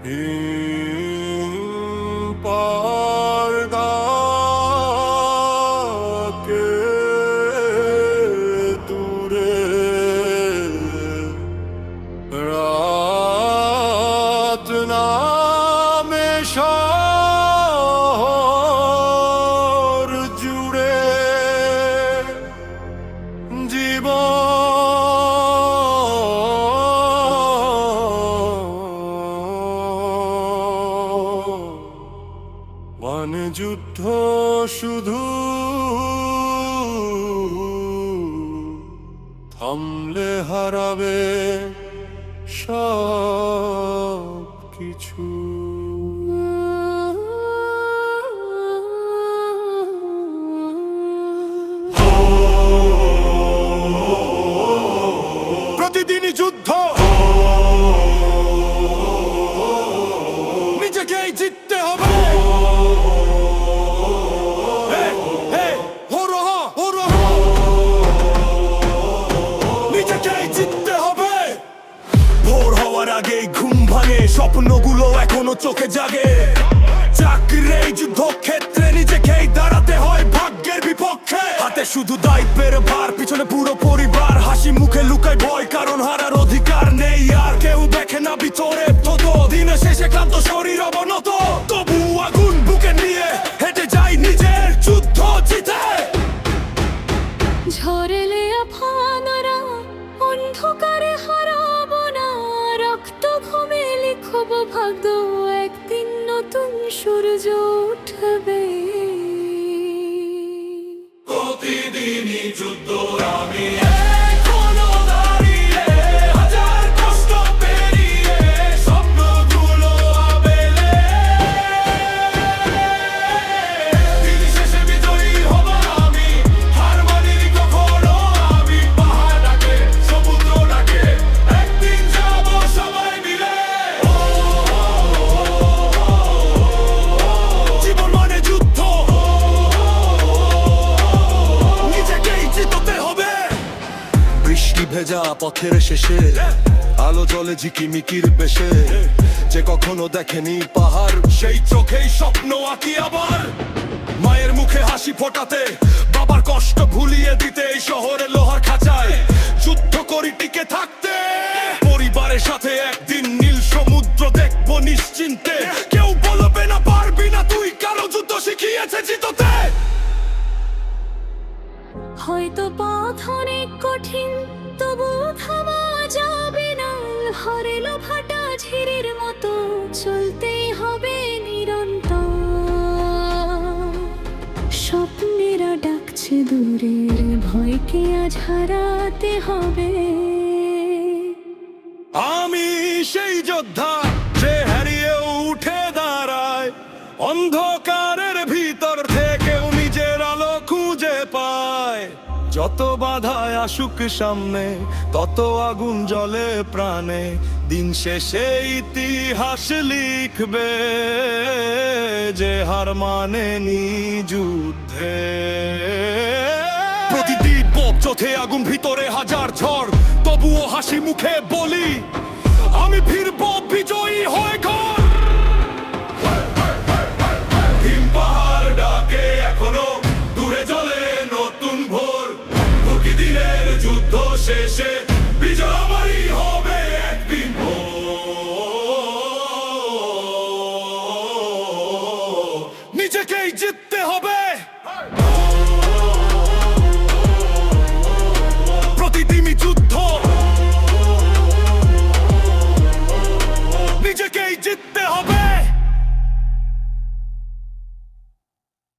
হিম পর্দাকে দূরে রাত নামে শহর জুড়ে জীবন যুদ্ধ শুধু থামলে হারাবে সব কিছু। প্রতিদিনই যুদ্ধ, নিজেকেই জিততে হবে। আগে ঘুম ভাঙে, স্বপ্নগুলো এখনো চোখে জাগে। চাকরি যুদ্ধক্ষেত্রে নিজেকেই দাঁড়াতে হয় ভাগ্যের বিপক্ষে। হাতে শুধু দায়িত্বের ভার, পিছনে পুরো পরিবার। হাসি মুখে লুকায় ভয়, কারণ হারার অধিকার নেই আর। কেউ দেখে না ভিতরে তত, দিনের শেষে ক্লান্ত শরীর অবনত। তবু আগুন বুকে নিয়ে হেঁটে যাই নিজের যুদ্ধ জিতে। ঝরেলে আফানরা অন্ধকারে হারাবো না, রক্ত ঘুমে লিখব ভাগ্য, একদিন নতুন সূর্য উঠবে। প্রতিদিনই যুদ্ধ, আমি এখনো দাঁড়িয়ে, হাজার কষ্ট পেরিয়ে স্বপ্নগুলো আবেলে। দিন শেষে বিজয়ী হব আমি, হার মানিনি কখনো আমি। পাহাড় ডাকে, সমুদ্র ডাকে, একদিন যাব সবাই মিলে। জীবন মানে যুদ্ধ, নিজেকেই জিততে হবে। বৃষ্টি ভেজা পথের শেষে আলো জ্বলে ঝিকিমিকির বেশে। যে কখনো দেখেনি পাহাড়, সেই চোখেই স্বপ্ন আঁকি আবার। মায়ের মুখে হাসি ফোটাতে, বাবার কষ্ট ভুলিয়ে দিতে, এই শহরে লোহার খাঁচায় যুদ্ধ করি টিকে থাকতে। পরিবারের সাথে একদিন নীল সমুদ্র দেখবো নিশ্চিন্তে। কেউ বলবে না পারবি না তুই, কারো যুদ্ধ শিখিয়েছে জিততে। হয়তো পথ অনেক কঠিন, তবু থামা যাবে না। হরেলো ফাটা ঝিরির মতো চলতেই হবে নিরন্তর। স্বপ্নেরা ডাকছে দূরের, ভয়কে আজ হারাতে হবে। আমি সেই যোদ্ধা যে হারিয়ে উঠে দাঁড়ায়, অন্ধকারের ভিতর থেকেও নিজের আলো খুঁজে পায়। যত বাধায় আসুক সামনে, তত আগুন জ্বলে প্রাণে। দিন শেষে ইতিহাস লিখবে যে হার মানেনি যুদ্ধে। প্রতিদিন পথ চোখে আগুন, ভিতরে হাজার ঝড়, তবুও হাসি মুখে বলি আমি ফিরবো বিজয়ী হয়ে ঘর। হিম পাহাড় ডাকে এখনো, দূরে জ্বলে নতুন ভোর। প্রতিদিনের যুদ্ধ শেষে বিজয় আমারই হবে একদিন। নিজেকেই জিততে হবে।